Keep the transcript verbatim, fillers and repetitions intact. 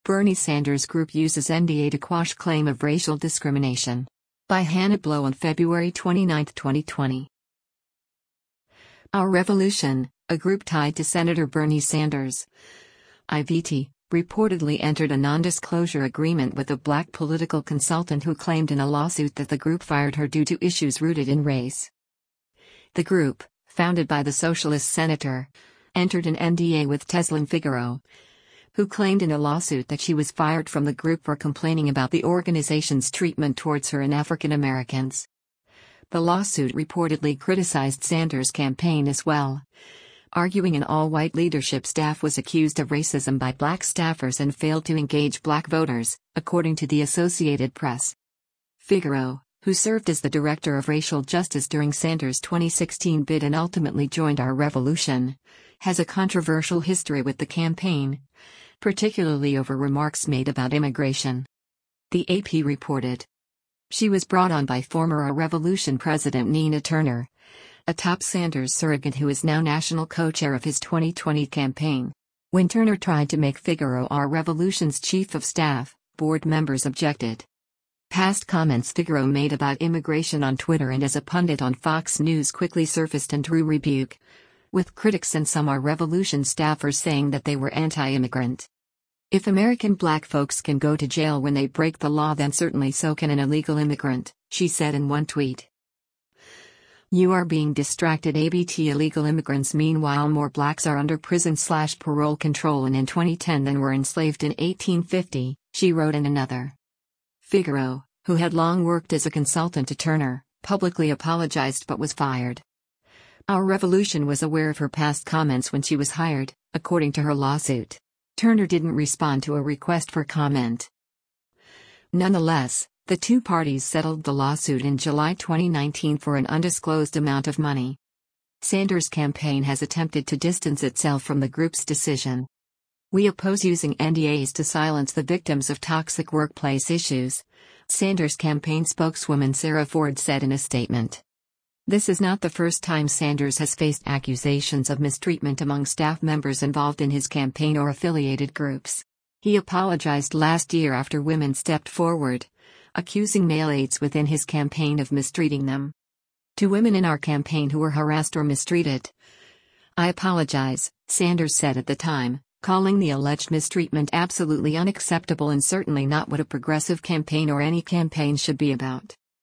Bernie Sanders Group uses N D A to quash claim of racial discrimination. By Hannah Blow on February twenty-ninth, twenty twenty. Our Revolution, a group tied to Senator Bernie Sanders, I V T, reportedly entered a non-disclosure agreement with a black political consultant who claimed in a lawsuit that the group fired her due to issues rooted in race. The group, founded by the socialist senator, entered an N D A with Teslin Figaro, who claimed in a lawsuit that she was fired from the group for complaining about the organization's treatment towards her and African Americans. The lawsuit reportedly criticized Sanders' campaign as well, arguing an all-white leadership staff was accused of racism by black staffers and failed to engage black voters, according to the Associated Press. Figaro, who served as the director of racial justice during Sanders' twenty sixteen bid and ultimately joined Our Revolution, has a controversial history with the campaign, particularly over remarks made about immigration. The A P reported. She was brought on by former Our Revolution president Nina Turner, a top Sanders surrogate who is now national co-chair of his twenty twenty campaign. When Turner tried to make Figaro Our Revolution's chief of staff, board members objected. Past comments Figaro made about immigration on Twitter and as a pundit on Fox News quickly surfaced and drew rebuke, with critics and some Our Revolution staffers saying that they were anti-immigrant. If American black folks can go to jail when they break the law, then certainly so can an illegal immigrant, she said in one tweet. You are being distracted. A B T illegal immigrants. Meanwhile, more blacks are under prison slash parole control and in twenty ten than were enslaved in eighteen fifty, she wrote in another. Figaro, who had long worked as a consultant to Turner, publicly apologized but was fired. Our Revolution was aware of her past comments when she was hired, according to her lawsuit. Turner didn't respond to a request for comment. Nonetheless, the two parties settled the lawsuit in July twenty nineteen for an undisclosed amount of money. Sanders' campaign has attempted to distance itself from the group's decision. We oppose using N D As to silence the victims of toxic workplace issues, Sanders' campaign spokeswoman Sarah Ford said in a statement. This is not the first time Sanders has faced accusations of mistreatment among staff members involved in his campaign or affiliated groups. He apologized last year after women stepped forward, accusing male aides within his campaign of mistreating them. To women in our campaign who were harassed or mistreated, I apologize, Sanders said at the time, calling the alleged mistreatment absolutely unacceptable and certainly not what a progressive campaign or any campaign should be about.